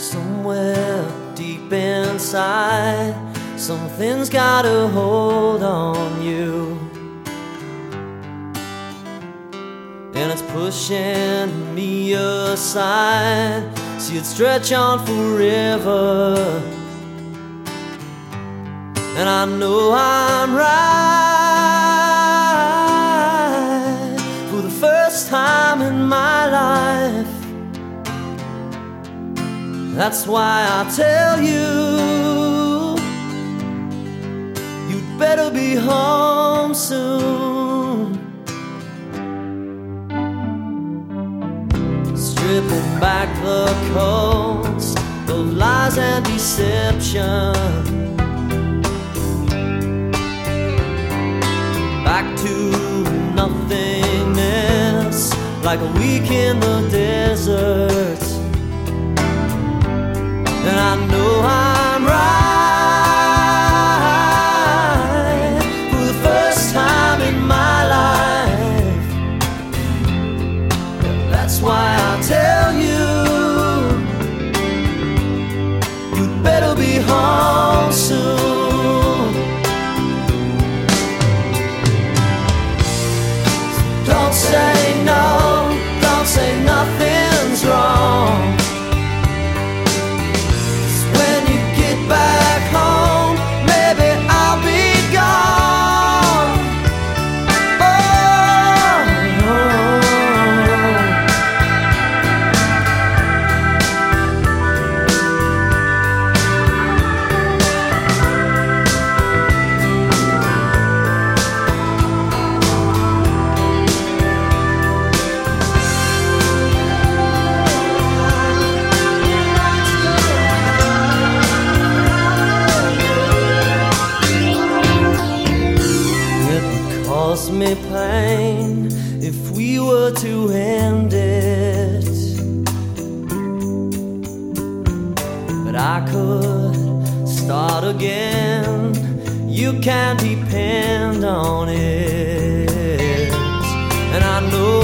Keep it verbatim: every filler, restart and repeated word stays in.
Somewhere deep inside, something's got a hold on you, and it's pushing me aside. See it stretch on forever, and I know I'm right for the first time in my life. That's why I tell you, you'd better be home soon. Stripping back the coats of lies and deception, back to nothingness, like a week in the desert. And I know I'm right for the first time in my life. That's why I tell you, you'd better be home soon. So don't say no, don't say nothing's wrong. Back home, maybe I'll be gone. Oh, me pain if we were to end it, but I could start again. You can depend on it, and I know